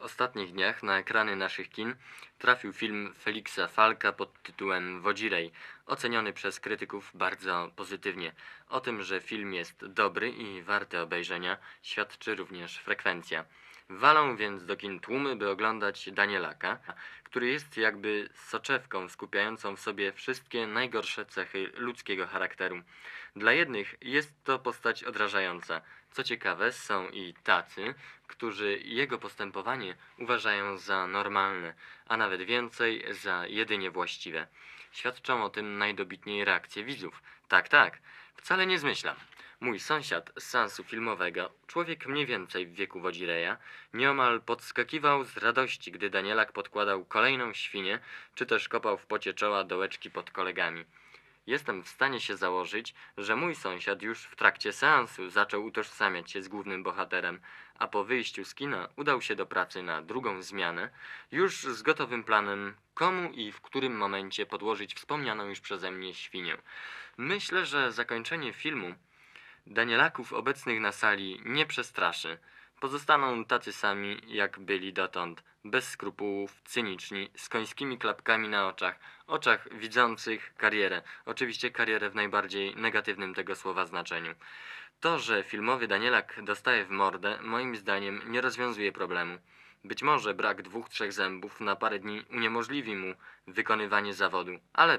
ostatnich dniach na ekrany naszych kin trafił film Feliksa Falka pod tytułem Wodzirej, oceniony przez krytyków bardzo pozytywnie. O tym, że film jest dobry i warty obejrzenia, świadczy również frekwencja. Walą więc do kin tłumy, by oglądać Danielaka, który jest jakby soczewką skupiającą w sobie wszystkie najgorsze cechy ludzkiego charakteru. Dla jednych jest to postać odrażająca. Co ciekawe, są i tacy, którzy jego postępowanie uważają za normalne, a nawet więcej, za jedynie właściwe. Świadczą o tym najdobitniej reakcje widzów. Tak, tak, wcale nie zmyślam. Mój sąsiad z seansu filmowego, człowiek mniej więcej w wieku Wodzireja, nieomal podskakiwał z radości, gdy Danielak podkładał kolejną świnię, czy też kopał w pocie czoła dołeczki pod kolegami. Jestem w stanie się założyć, że mój sąsiad już w trakcie seansu zaczął utożsamiać się z głównym bohaterem, a po wyjściu z kina udał się do pracy na drugą zmianę, już z gotowym planem, komu i w którym momencie podłożyć wspomnianą już przeze mnie świnię. Myślę, że zakończenie filmu Danielaków obecnych na sali nie przestraszy. Pozostaną tacy sami, jak byli dotąd, bez skrupułów, cyniczni, z końskimi klapkami na oczach widzących karierę, oczywiście karierę w najbardziej negatywnym tego słowa znaczeniu. To, że filmowy Danielak dostaje w mordę, moim zdaniem nie rozwiązuje problemu. Być może brak 2-3 zębów na parę dni uniemożliwi mu wykonywanie zawodu, ale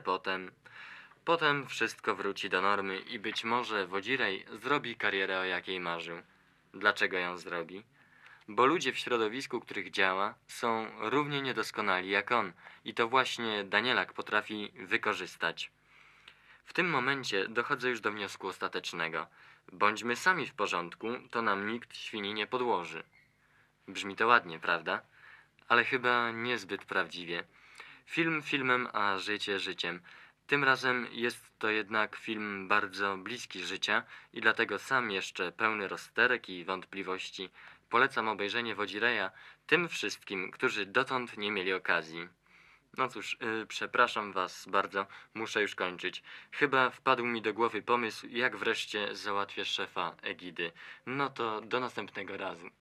potem wszystko wróci do normy i być może Wodzirej zrobi karierę, o jakiej marzył. Dlaczego ją zrobi? Bo ludzie w środowisku, których działa, są równie niedoskonali jak on i to właśnie Danielak potrafi wykorzystać. W tym momencie dochodzę już do wniosku ostatecznego. Bądźmy sami w porządku, to nam nikt świni nie podłoży. Brzmi to ładnie, prawda? Ale chyba niezbyt prawdziwie. Film filmem, a życie życiem. Tym razem jest to jednak film bardzo bliski życia i dlatego sam jeszcze pełny rozterek i wątpliwości polecam obejrzenie Wodzireja tym wszystkim, którzy dotąd nie mieli okazji. No cóż, przepraszam was bardzo, muszę już kończyć. Chyba wpadł mi do głowy pomysł, jak wreszcie załatwię szefa Egidy. No to do następnego razu.